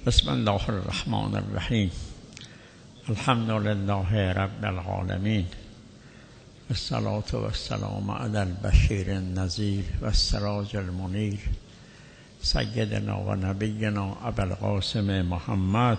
بسم الله الرحمن الرحیم. الحمد لله رب العالمین، الصلاة و السلام علی البشیر النذیر و السراج المنیر، سیدنا و نبینا ابوالقاسم محمد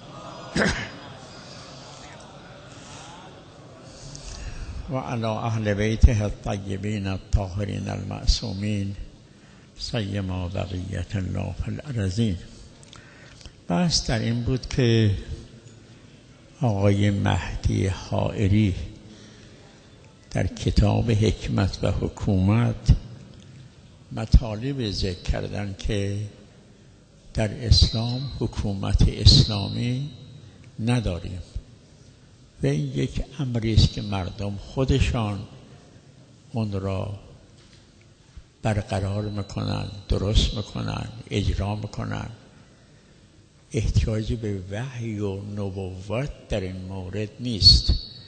و علی اهل بیته الطیبین الطاهرین المعصومین، سیما بقیة الله فی الارضین. بس در این بود که آقای مهدی حائری در کتاب حکمت و حکومت مطالب ذکر کردن که در اسلام حکومت اسلامی نداریم و این یک امری است که مردم خودشان اون را برقرار میکنن، درست میکنن، اجرا میکنن. احتیاجی به وحی و نبوت در این مورد نیست.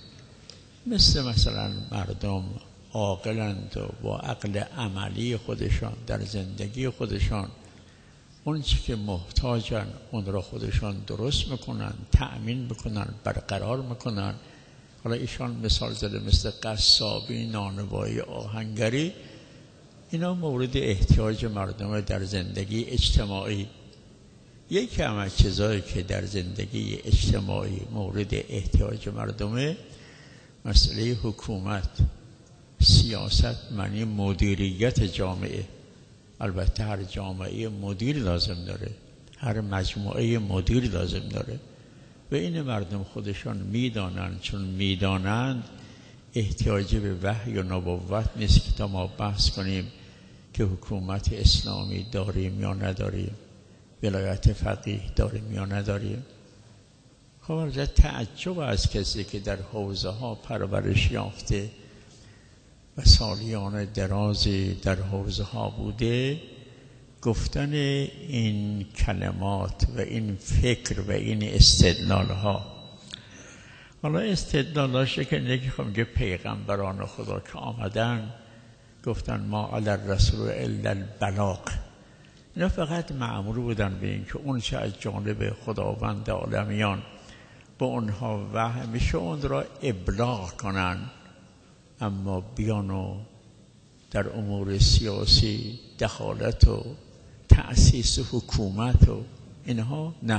مثلا مردم عاقلند و با عقل عملی خودشان در زندگی خودشان اون چی که محتاجن اون را خودشان درست میکنن، تأمین میکنن، برقرار میکنن. حالا ایشان مثال زده مثل قصابی، نانوایی، آهنگری، اینا مورد احتیاج مردم در زندگی اجتماعی. یکی از چیزایی که در زندگی اجتماعی مورد احتیاج مردمه مسئله حکومت، سیاست، معنی مدیریت جامعه. البته هر جامعه مدیر لازم داره، هر مجموعه مدیر لازم داره و این مردم خودشان میدانند. چون میدانند احتیاجی به وحی و نبوت نیست که تا ما بحث کنیم که حکومت اسلامی داریم یا نداریم، ولایت فقیه داریم یا نداریم. خب البته تعجب از کسی که در حوزه ها پرورش یافته و سالیان درازی در حوزه ها بوده، گفتن این کلمات و این فکر و این استدلال ها. حالا استدلالاشه که نگه پیغمبران خدا که آمدن گفتن ما علی الرسول الا البلاغ، اینا فقط مأمور بودن به این که اون چه از جانب خداوند عالمیان با اونها وحی میشه اون را ابلاغ کنن، اما بیان و در امور سیاسی دخالت و تأسیس حکومت و اینها نه.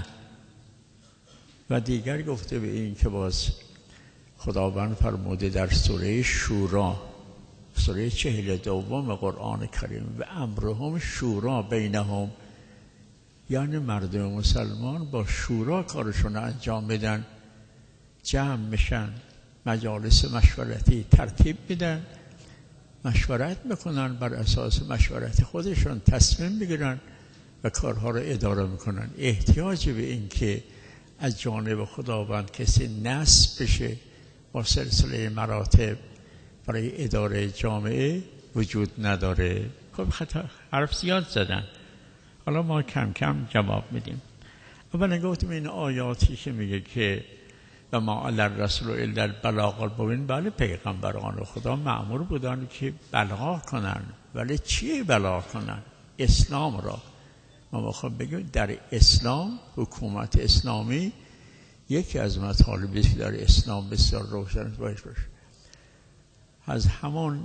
و دیگر گفته به این که باز خداوند فرموده در سوره شورا، سوره 42 قرآن کریم، و امرهم شورا بینهم، یعنی مردم مسلمان با شورا کارشون انجام بدن، جمع میشن، مجالس مشورتی ترتیب میدن، مشورت میکنن، بر اساس مشورت خودشون تصمیم بگیرن و کارها رو اداره میکنن. احتیاج به این که از جانب خداوند کسی نصب بشه با سلسله مراتب برای اداره جامعه وجود نداره. خب حرف زیاد زدن، حالا ما کم کم جواب میدیم. اولا گفتیم این آیاتی که میگه که و ما علی الرسول الا البلاغ المبین، بله پیغمبران خدا مأمور بودن که بلاغ کنن، ولی چی بلاغ کنن؟ اسلام را. ما میخوام بگیم در اسلام، حکومت اسلامی یکی از مطالبی که در اسلام بسیار روشن باشه. از همون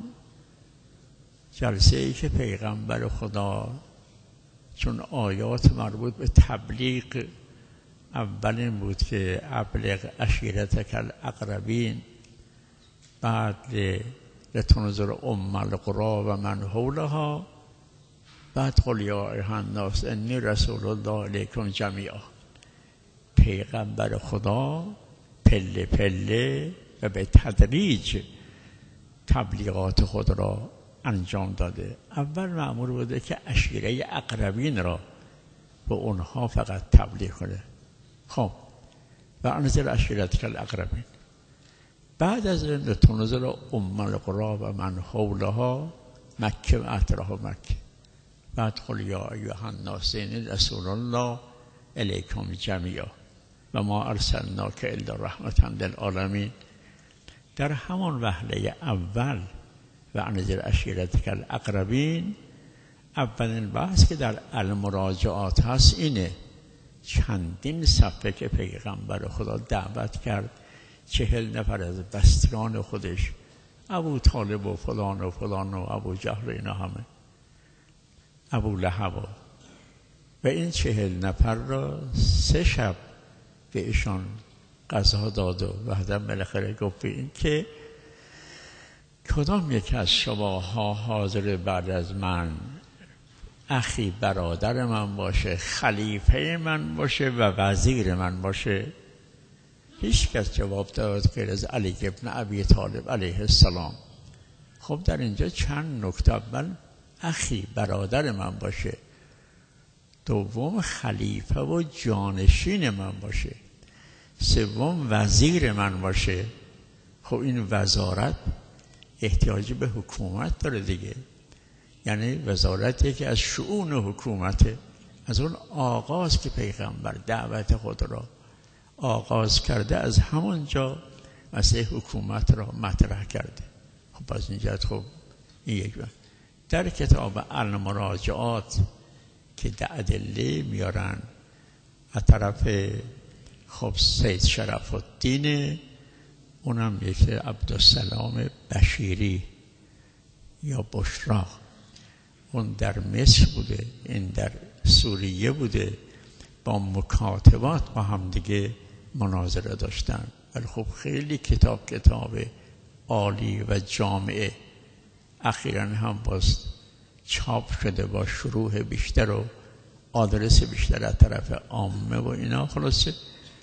جلسه ای که پیغمبر خدا چون آیات مربوط به تبلیغ اولین بود که ابلغ عشیرتک الاقربین، بعد لتنذر ام القری و من حولها، بعد قل یا ایها الناس انی رسول الله الیکم جمیعا. پیغمبر خدا پله پله و به تدریج تبلیغات خود را انجام داده. اول مأمور بوده که عشیره اقربین را به اونها فقط تبلیغ کنه. خب و انذر عشیرتک الاقربین، بعد از این تنذر ام القری و من حولها، مکه و اطراف مکه، بعد قل یا ایها الناس انی رسول الله الیکم جمیعا و ما ارسلناک الا رحمة للعالمین. در همان وهله اول و انذر عشیرتک الاقربین، اولین بحث که در المراجعات هست اینه چندین صفحه که پیغمبر خدا دعوت کرد 40 نفر از بستگان خودش، ابو طالب و فلان و فلان و ابو جهل و اینا همه، ابو لهب و این 40 نفر را 3 شب به ایشان غذا داد و بعدم بالاخره گفت به این که کدام یک از شماها حاضر بعد از من اخی برادر من باشه، خلیفه من باشه و وزیر من باشه؟ هیچ کس جواب داد غیر از علی ابن ابی طالب علیه السلام. خب در اینجا چند نکته: اول اخی برادر من باشه، دوم خلیفه و جانشین من باشه، سوم وزیر من باشه. خب این وزارت احتیاج به حکومت داره دیگه، یعنی وزارتی که از شؤون حکومته. از اون آغاز که پیغمبر دعوت خود را آغاز کرده، از همونجا مسئله حکومت را مطرح کرده. خب از اینجا خب این یک در کتاب المراجعات که در ادله میارن از طرف خب سید شرف الدین، اونم یکی عبدالسلام بشیری یا بشرا، اون در مصر بوده، این در سوریه بوده، با مکاتبات با هم دیگه مناظره داشتن. ولی خب خیلی کتاب عالی و جامعه، اخیراً هم باز چاپ شده با شروح بیشتر و آدرس بیشتر از طرف عامه و اینا. خلاصه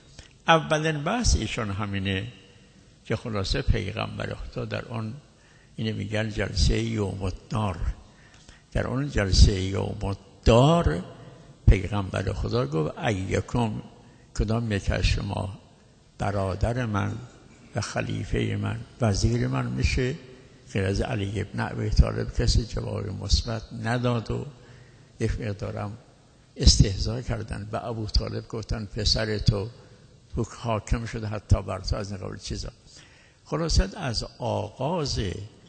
اولین بحث ایشان همینه که خلاصه پیغمبر خدا در اون اینه میگن جلسه یوم الدار، در اون جلسه یوم الدار پیغمبر خدا گفت ایکم، کدام یک از شما برادر من و خلیفه من وزیر من میشه؟ غیر از علی ابن ابی طالب کسی جواب مثبت نداد و یک مقدارم استهزا کردن. و ابو طالب گفتن پسر تو حاکم شده حتی بر تو، از این قبیل چیزا. خلاصت از آغاز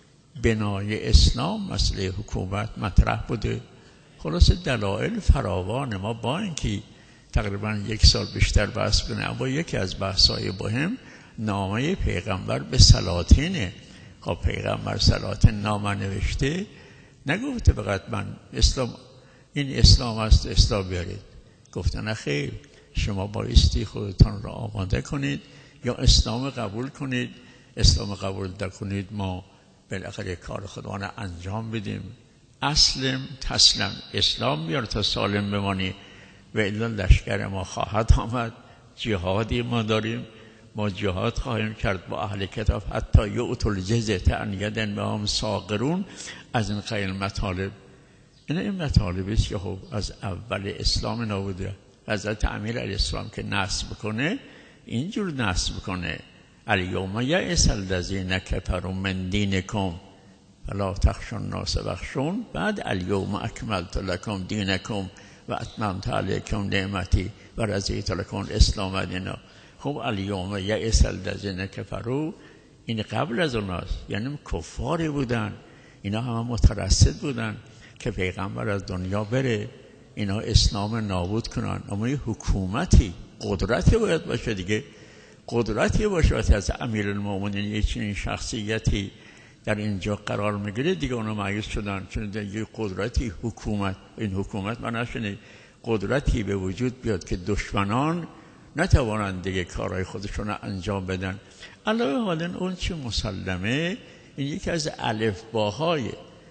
بنای اسلام مسئله حکومت مطرح بوده. خلاصه دلایل فراوان. ما با اینکه تقریبا 1 سال بیشتر بحث کنه، اما یکی از بحث‌های مهم نامه پیغمبر به سلاطینه. خب پیغمبر سلاطین نامه نوشته، نگفته فقط من اسلام، این اسلام است، اسلام بیارید. گفتن خیر، شما بایستی خودتان را آماده کنید یا اسلام قبول کنید. اسلام قبول نکنید ما بالاخره کار خودمان انجام بدیم. اسلم تسلم، اسلام بیار تا سالم بمانی و الا لشکر ما خواهد آمد. جهادی ما داریم، ما جهاد خواهیم کرد با اهل کتاب حتی یؤتوا الجزیة عن ید وهم صاغرون. از این قیل مطالب، این مطالبی است که خب از اول اسلام نبوده. حضرت امیر علیه السلام که نصب کنه اینجور نصب کنه الیوم یئس الذین کفروا من دینکم فلا تخشوا الناس واخشون. بعد الیوم اکملت لکم دینکم و اتممت علیکم نعمتی و رضیت لکم الاسلام دینا. خب الیوم یئس الذین کفروا این قبل از اوناست، یعنی کفاری بودن، اینا همه مترصد بودن که پیغمبر از دنیا بره، اینا اسلام نابود کنن. اما یه حکومتی، قدرتی باید باشه دیگه، قدرتی باشه. وقتی از امیرالمومنین یه چنین شخصیتی در اینجا قرار میگیره دیگه اونا مایوس شدن، چون یه قدرتی، حکومت، این حکومت معنیش قدرتی به وجود بیاد که دشمنان نتوانند دیگه کارهای خودشون رو انجام بدن. علاوه حالا اون چی مسلمه، این یکی از الفباهای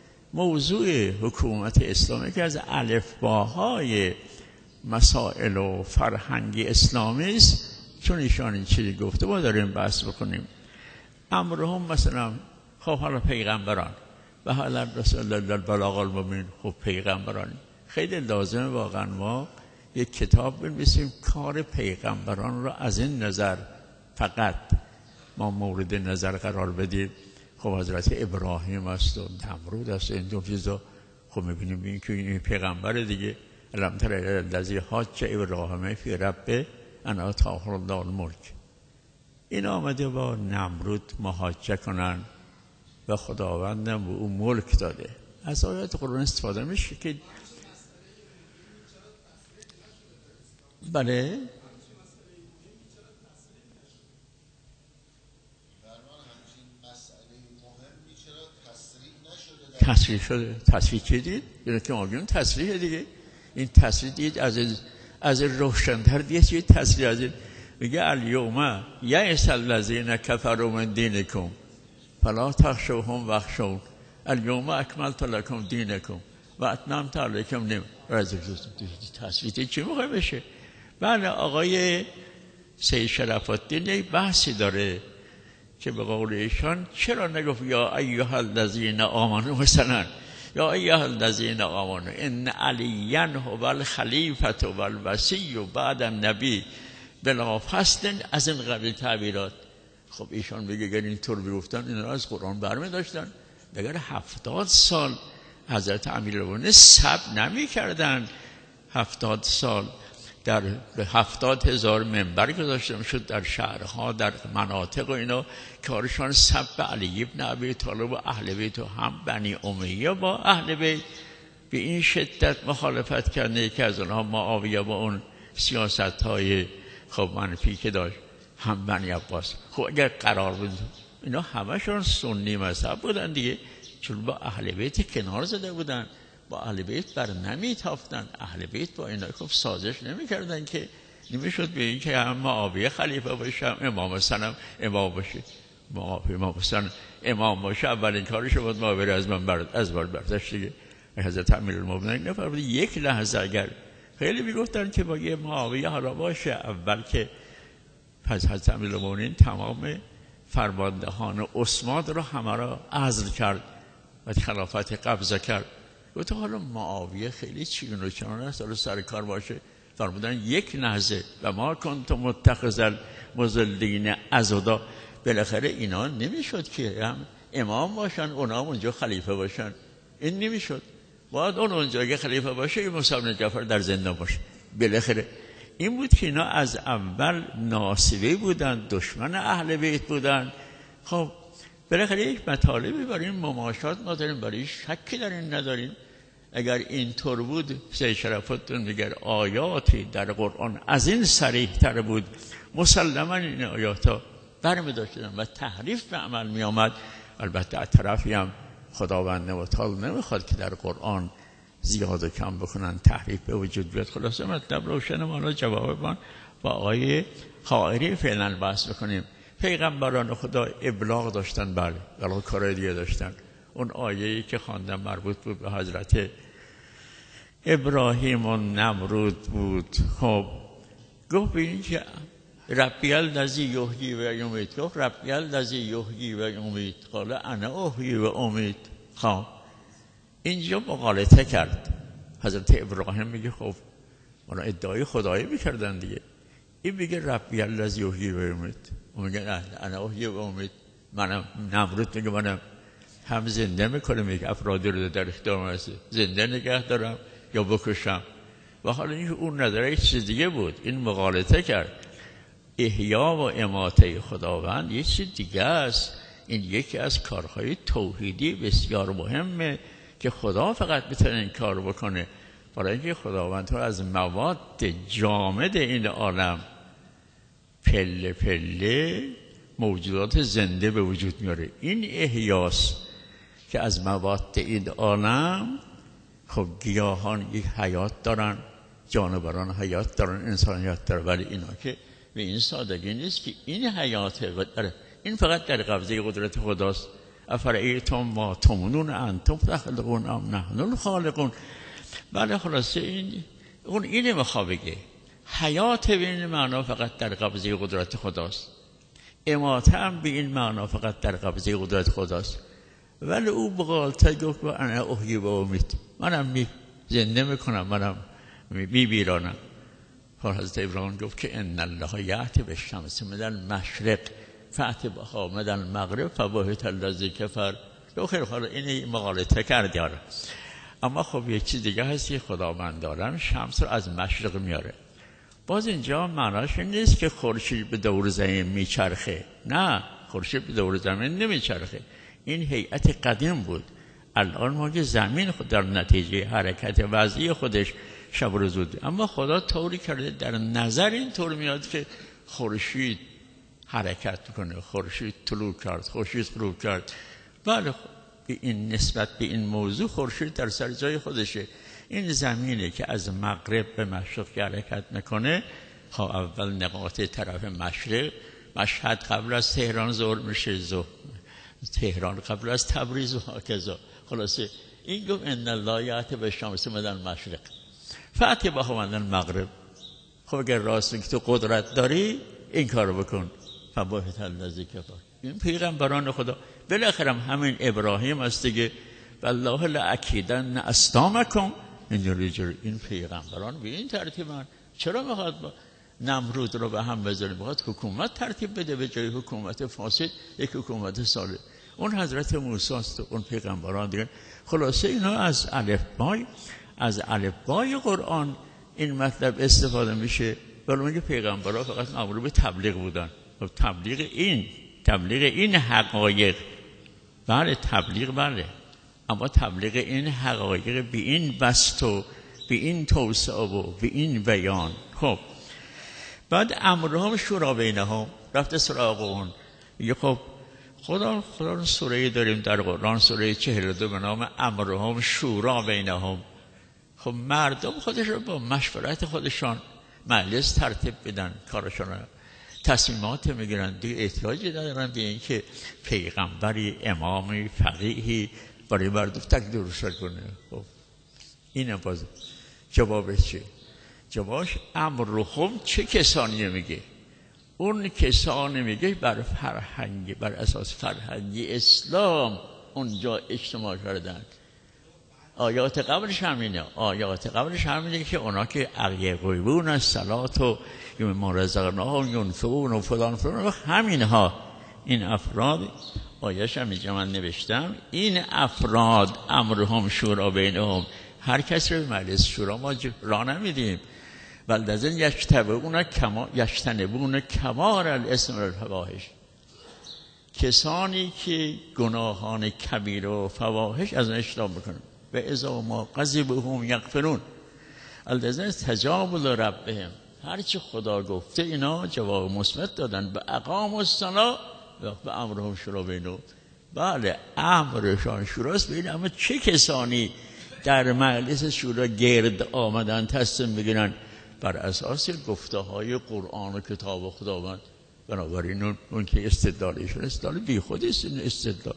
موضوع حکومت اسلامی، که از الفباهای مسائل و فرهنگی اسلامی است. چون ایشان این چیزی گفته ما داریم بحث بکنیم. امرهم مثلا خب حالا پیغمبران و حالا رسول الله البلاغ المبین، خب پیغمبران خیلی لازمه واقعا ما یک کتاب بنویسیم کار پیغمبران رو از این نظر فقط ما مورد نظر قرار بدیم. خب حضرت ابراهیم است و نمرود است، این دو چیزا خب میبینیم این که این پیغمبر دیگه. الم تر الذی حاج ابراهیم فی ربه ان آتاه الله الملک. این آمده با نمرود محاجه کنن و خداوندم به او ملک داده. از آیات قرآن استفاده میشه که بله تصریح شده. تصریح چه دید؟ یعنی که آگیون تصریح دیگه. این تصریح دید از روشن‌تر دیگه چه تصریح از این میگه الیوم یئس الذین کفروا من دینکم فلا تخشوهم واخشون الیوم اکملت لکم دینکم و اتممت علیکم نعمتی. تصریح چی میخوای بشه؟ بله آقای سید شرف الدین یک بحثی داره که به قول ایشان چرا نگفت یا ایها الذین آمنوا مثلا یا ایها الذین آمنوا ان علیا هو الخلیفة و الوصی بعد النبی بلا فصل از این قبیل تعبیرات. خب ایشان میگه اگر اینطور میگفتن اینا از قرآن برمی داشتن. اگر 70 سال حضرت امیرالمومنین صبر نمی‌کردن، 70 سال در 70,000 منبر گذاشته میشد در شهرها در مناطق و اینا، کارشان سب علی ابن ابی طالب و اهل بیت و هم بنی امیه با اهل بیت به این شدت مخالفت کرده که از اونها معاویه با اون سیاست‌های خب منفی که داشت، هم بنی عباس. خب اگر قرار بود اینا همشون سنی مذهب بودن دیگه، چون با اهل بیت کنار زده بودن، با اهل بیت بر نمیتافتن، اهل بیت با اینا خب سازش نمیکردن که نمیشد به این که هم معاویه خلیفه باشه هم امام حسن امام باشه. امام حسن امام باشه اولین کارش بود معاویه از بر برداشت دیگه. حضرت امیرالمومنین نفرمود یک لحظه اگر خیلی میگفتن که با یه معاویه حالا باشه، اول که پس حضرت امیرالمومنین تمام فرماندهان عثمان رو همه را عزل کرد و خلافت قبضه کرد. گفت حالا معاویه خیلی چیگن و چنان است حالا سر کار باشه. فرمودن یک لحظه و ما کنت متخذ المضلین عضدا. بالاخره اینا نمیشد که هم امام باشن اونا اونجا خلیفه باشن، این نمیشد. باید اون اونجا که خلیفه باشه این موسی بن جعفر در زندان باشه. بالاخره این بود که اینا از اول ناصبی بودن، دشمن اهل بیت بودن. خب بالاخره یک مطالبی برای این مماشات ما داریم، برای شکی در این نداریم. اگر اینطور بود سید شرف الدین میگه آیاتی در قرآن از این صریح تر بود مسلما این آیاتا برمی داشتن و تحریف به عمل می آمد. البته از طرفی هم خداوند متعال نمیخواد که در قرآن زیاد و کم بکنن، تحریف به وجود بیاد. خلاصه مطلب روشن، ما را جواب ما با آیه خائری فعلا بحث بکنیم. پیغمبران خدا ابلاغ داشتن، بله، ولی کار دیگه داشتن. اون آیه‌ای که خواندم مربوط بود به حضرت ابراهیم و نمرود بود. خب گفت این که ربی الذی یحیی و یمیت، گفت ربی الذی یحیی و یمیت قال انا احیی و امیت. خب اینجا مغالطه کرد. حضرت ابراهیم میگه خب اونا ادعای خدایی میکردن دیگه، این میگه ربی الذی یحیی و یمیت، اون میگه انا احیی و امیت. منم نمرود میگه منم هم زنده میکنه، میگه افرادی رو در اختیار هست زنده نگه دارم یا بکشم. و حالا این اون نظره چیز دیگه بود، این مغالطه کرد. احیا و اماته خداوند یه چیز دیگه است. این یکی از کارهای توحیدی بسیار مهمه که خدا فقط میتونه این کار بکنه. برای اینکه خداوند از مواد جامد این عالم پله پله موجودات زنده به وجود میاره. این احیاست که از مواد این عالم، خب گیاهان یک حیات دارن، جانوران حیات دارن، انسان حیات دارن، ولی اینا که به این سادگی نیست که این حیات این فقط در قبضه قدرت خداست. افرایتم ما تمنون انتم تخلقون ام نحن الخالقون. بله خلاصه این میخواد بگه حیات به این معنا فقط در قبضه قدرت خداست، اماته هم به این معنا فقط در قبضه قدرت خداست. ولی او بغالطه گفت انا احیی و امیت، منم زنده میکنم، منم میبیرانم. حضرت ابراهیم گفت که ان الله یأتی بالشمس من المشرق فأت بها من المغرب فبهت الذی کفر. خیر حالا این مغالطه کرد. اما خب یک چیز دیگه هست که خداوند دارم شمس رو از مشرق میاره. باز اینجا معناش نیست که خورشید به دور زمین میچرخه، نه، خورشید به دور زمین نمیچرخه. این هیئت قدیم بود. الان ما که زمین خود در نتیجه حرکت وضعی خودش شب و روز بود. اما خدا طوری کرده در نظر این طور میاد که خورشید حرکت میکنه، خورشید طلوع کرد، خورشید غروب کرد. بله به این نسبت به این موضوع خورشید در سر جای خودشه. این زمینه که از مغرب به مشرق حرکت میکنه. اول نقاط طرف مشرق، مشهد قبل از تهران ظهر میشه، تهران قبل از تبریز و هکذا. خلاصه این گفت ان الله یأتی بالشمس من المشرق فأت بها من المغرب. خب اگر راست میگی تو قدرت داری این کارو بکن. فبهت الذی کفر. این پیغمبران خدا بالاخره همین ابراهیم است دیگه، والله لاکیدن اصنامکم. این پیغمبران به این ترتیبن. چرا میخواد نمرود رو به هم بذاره؟ میخواد حکومت ترتیب بده به جای حکومت فاسد یک حکومت صالح. اون حضرت موسی است و اون پیغمبران دیگه. خلاصه اینا از الفبای قرآن این مطلب استفاده میشه. ولی میگه پیغمبران فقط مأمور به تبلیغ بودن. تبلیغ این حقایق، بله تبلیغ بله، اما تبلیغ این حقایق به این بسط و به این توسعه و به این بیان. خب بعد امرهم شورا بینهم رفته سراغ اون. میگه خب خدا رو سوره‌ای داریم در قرآن، سوره 42 به نام امرهم شورا بینهم. خب مردم خودشون با مشورت خودشان مجلس ترتیب بدن، کارشون تصمیمات میگیرن دیگه. احتیاجی ندارن به اینکه پیغمبری، امامی، فقیهی برای مردم تکلیف روشن کنه. خب این باز جوابش چیه؟ جوابش امرهم چه کسانی میگه؟ اون کسانی میگه بر اساس فرهنگی اسلام اونجا اجتماع کردن. آیات قبلش همینه که اونا که یقیمون الصلاة و مما رزقناهم ينفقون و فلان همینها. این افراد آیه‌اش هم اینجا من نوشتم. این افراد امرهم شورا بینهم، هر کس رو به مجلس شورا ما راه نمیدیم. بلدزن یجتنبون کبار الاسم والفواحش. کسانی که گناهان کبیر و فواحش از اجتناب میکنن. و اذا ما غضبهم یغفرون الذین استجابوا لربهم. هرچی خدا گفته اینا جواب مثبت دادن. به اقاموا الصلاة و امرهم شورا بینهم. بله امرشان شوراست بین. اما چه کسانی در مجلس شورا گرد آمدن تصمیم بگیرن بر اساس گفته های قرآن و کتاب خداوند؟ بنابراین اون که استدلالشون استدلال بی خود است. استدلال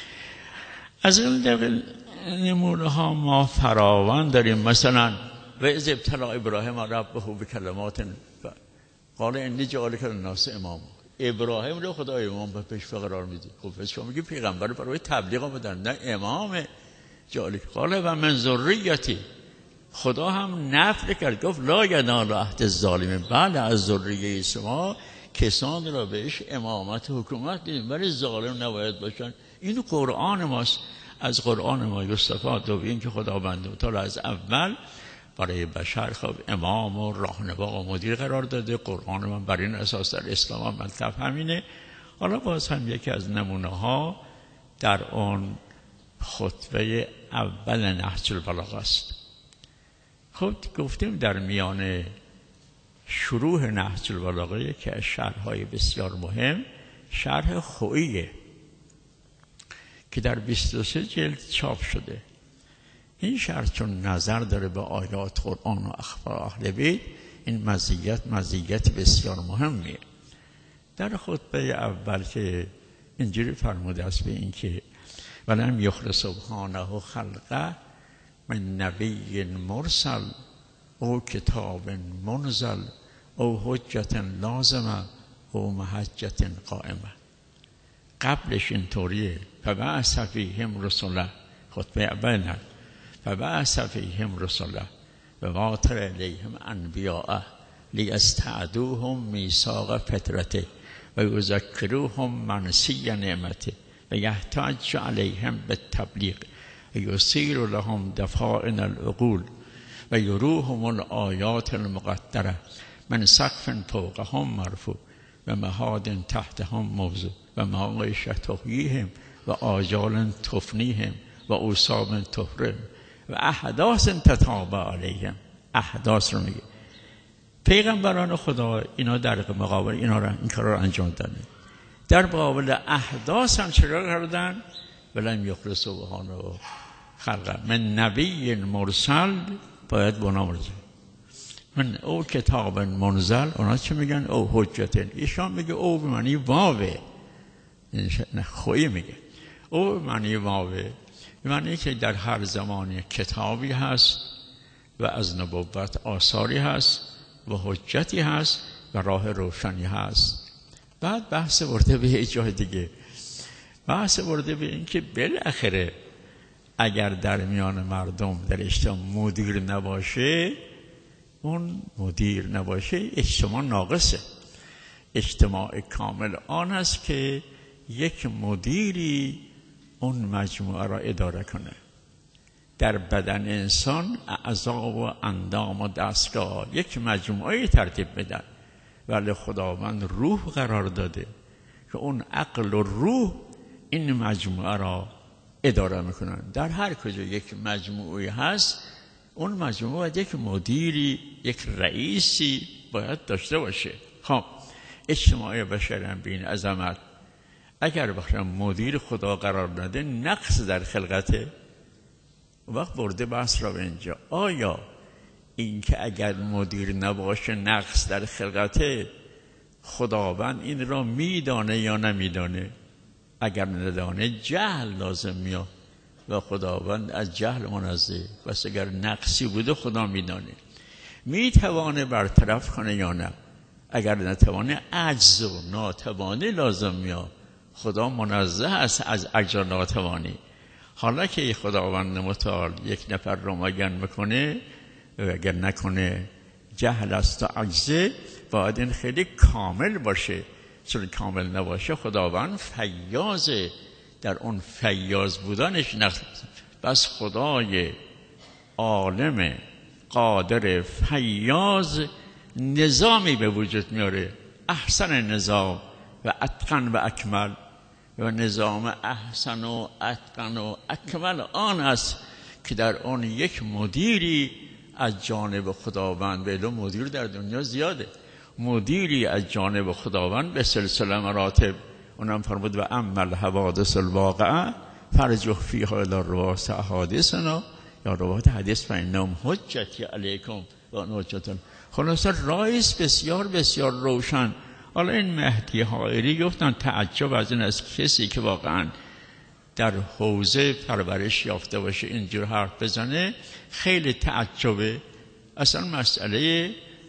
از این نمونه ها ما فراوان داریم. مثلا و اذ ابتلی ابراهیم ربه بکلمات قال انی جاعلک للناس اماما. ابراهیم رو خدا امام به پیش قرار میده. خب شما میگی پیغمبر برای تبلیغ آمدن، نه امام جاعلک. قال و من ذریتی. خدا هم نفی کرد، گفت لا ینال عهد الظالمین. بله از ذریه شما کسان را بهش امامت و حکومت دیدیم، ولی ظالم نباید باشن. این قرآن ماست. از قرآن ما استفاده و این که خداوند تعالی از اول برای بشر خب امام و راهنما و مدیر قرار داده. قرآن من بر این اساس در اسلام مطلب همینه. حالا باز هم یکی از نمونه ها در اون خطبه اول نهج البلاغه است. خب گفتیم در میان شروع نهج البلاغه که از شرح‌های بسیار مهم شرح خوئیه که در 23 جلد چاپ شده. این شرح چون نظر داره به آیات قرآن و اخبار اهل بیت، این مزیت بسیار مهمیه. در خطبه اول که اینجوری فرموده است به این که ولم یخلق سبحانه خلقه من نبی مرسل او کتاب منزل او حجت لازمه او محجت قائمه. قبلش اینطوریه فبعث فیهم رسوله. خطبه اول نه فبعث فیهم رسوله و واتر الیهم انبیاءه لیستعدوهم میثاق فطرته و یذکروهم منسی نعمته و یحتج علیهم بالتبلیغ و یسیر لهم دفائن العقول و یروهم الآیات المقدره من سقف فوقهم مرفوع و مهاد تحتهم موضوع و معایش تحییهم و آجال تفنیهم و اوصاب تحرم و احداث تتابع علیهم. احداث رو میگه. پیغمبران خدا اینا در مقابل این کار رو انجام دادن. در مقابل احداث هم چرا کردن؟ ولم یخلص سبحانه خلقا من نبی مرسل باید بنامرزه من او کتاب منزل. اونا چه میگن؟ او حجت. ایشان میگه او به معنی واوه، نه خویی میگه او به معنی واوه، به معنی که در هر زمانی کتابی هست و از نبوت آثاری هست و حجتی هست و راه روشنی هست. بعد بحث ورده به یه جای دیگه، بحث ورده به این که بالاخره اگر در میان مردم در اجتماع مدیر نباشه، اون مدیر نباشه اجتماع ناقصه. اجتماع کامل آن است که یک مدیری اون مجموعه را اداره کنه. در بدن انسان اعضا و اندام و دستگاه یک مجموعه ترتیب بدن، ولی خداوند روح قرار داده که اون عقل و روح این مجموعه را اداره میکنن. در هر کجا یک مجموعه هست، اون مجموعه یک مدیری، یک رئیسی باید داشته باشه. خب اجتماع بشر هم بین عظمت اگر بخشم مدیر خدا قرار نده نقص در خلقته. وقت برده بحث را به اینجا، آیا این که اگر مدیر نباشه نقص در خلقته، خداوند این را میدانه یا نمیدانه؟ اگر ندانه جهل لازم میاد و خداوند از جهل منزه، بس اگر نقصی بوده خدا میدانه. میتوانه برطرف کنه یا نه؟ اگر نتوانه عجز و ناتوانی لازم میاد. خدا منزه است از عجز و ناتوانی. حالا که خداوند متعال یک نفر رو مگن میکنه، اگر نکنه جهل است و عجزه، باید این خیلی کامل باشه. چون کامل نباشه خداوند فیاضه، در اون فیاض بودنش نقص. بس خدای عالم قادر فیاض نظامی به وجود میاره، احسن نظام و اتقن و اکمل. و نظام احسن و اتقن و اکمل آن است که در آن یک مدیری از جانب خداوند، به مدیر در دنیا زیاده، مدیری از جانب خداوند به سلسله مراتب. اونم فرمود و عمل حوادث الواقعه فرجح فیها الى رواس احادیثنا یا روایت حدیث فانهم حجتی علیکم و حجتون. خلاصه رایس بسیار بسیار روشن. حالا این مهدی حائری گفتن تعجب از این از کسی که واقعا در حوزه پرورش یافته باشه اینجور حرف بزنه، خیلی تعجبه. اصلا مسئله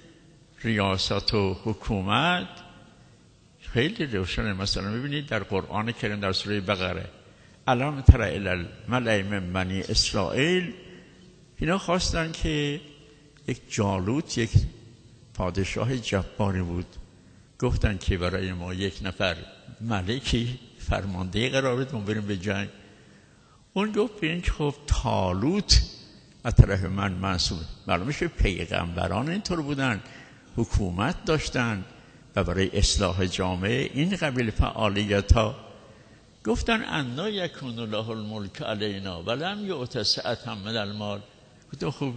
ریاست و حکومت خیلی روشنه. مثلا ببینید در قرآن کریم در سوره بقره، الان تر الی الملأ من بنی اسرائیل، اینا خواستن که یک جالوت، یک پادشاه جباری بود، گفتن که برای ما یک نفر ملکی فرمانده قرار بدیم بریم به جنگ. اون گفت ببین که خب طالوت از طرف من منصوب، معلومه که پیغمبران اینطور بودن، حکومت داشتن و برای اصلاح جامعه این قبیل فعالیت ها. گفتن انا یکون له الملک علینا ولم یؤت سعة من المال. گفتم خب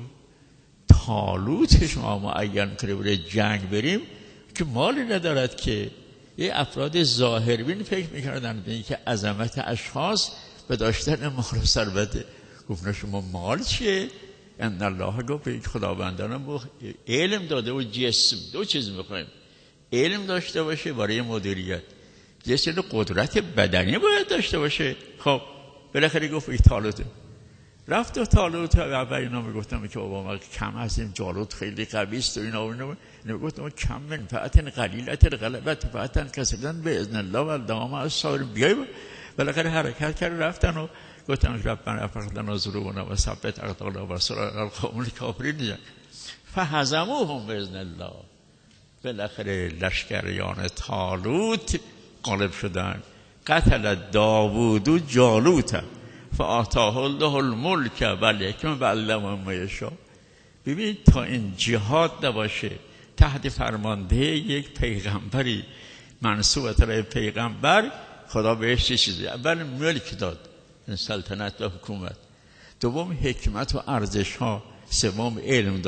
طالوت شما معین کنه برای جنگ بریم که مالی ندارد که. یه افراد ظاهربین فکر میکردن به این که عظمت اشخاص به داشتن مال و ثروت. گفتن شما مال چیه؟ ان الله گفت خداوندان علم داده و جسم، دو چیز میخوایم، علم داشته باشه برای مدیریت، جسم قدرت بدنی باید داشته باشه. خب بالاخره گفت این طالوته. رفت و طالوت و اینا میگفتم که بابا ما کم هستیم، جالوت خیلی قوی است و اینا میگفتم کم منفعت قلیلت الغلبت فعتن کسبن به اذن الله و دام از صابر بیای. بالاخره حرکت کرد رفتن و گفتم ربنا افقدنا ذنوبنا و ثبت اقدامنا و صراط القوم الکافرین فهزموهم باذن الله. بالاخره لشکریان طالوت غالب شدن. قتل داوود جالوت فآتاه الله الملک والحکمة وعلمه ما یشاء. ببینید تا این جهاد نباشه تحت فرمانده یک پیغمبری منصوب طرف پیغمبر، خدا بهش چیزی اول ملک داد، سلطنت و حکومت، دوم حکمت و ارزش ها، سوم علم داد،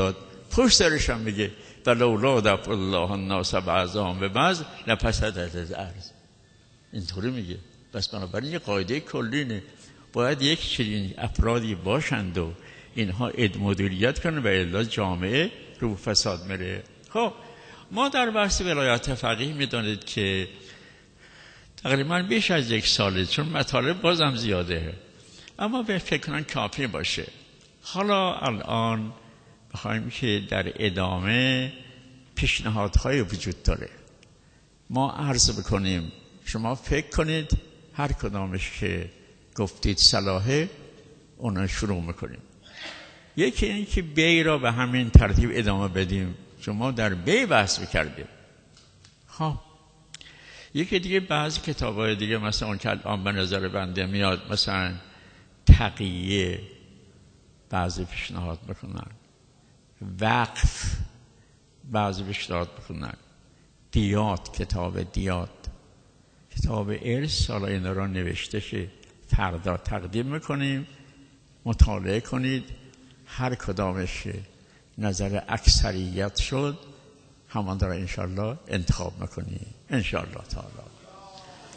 پشت سرش هم میگه ولولا دفع الله الناس بعضهم ببعض لفسدت الارض. اینطوری میگه. بس بنابراین یه قاعده کلینه، باید یک چنین افرادی باشند و اینها مدیریت کنن و الا جامعه رو فساد میره. خب ما در بحث ولایت فقیه میدونید که تقریبا بیش از 1 ساله، چون مطالب بازم زیاده، اما به فکر کنم کافی باشه. حالا الان بخوایم که در ادامه پیشنهادهای وجود داره، ما عرض بکنیم، شما فکر کنید، هر کدامش که گفتید صلاحه اونا شروع میکنیم. یکی این که بی را به همین ترتیب ادامه بدیم، شما در بی بحث بکردیم. خب یکی دیگه بعضی کتابای دیگه مثلا اون که الان به نظر بنده میاد، مثلا تقیه بعضی پیشنهاد بکنن، وقف بعضی پیشنهاد بکنن، دیات، کتاب دیات، کتاب ارث، حالا اینا را نوشته شه فردا تقدیم میکنیم، مطالعه کنید، هر کدامش نظر اکثریت شد همان را انشالله انتخاب میکنیم انشالله تعالی.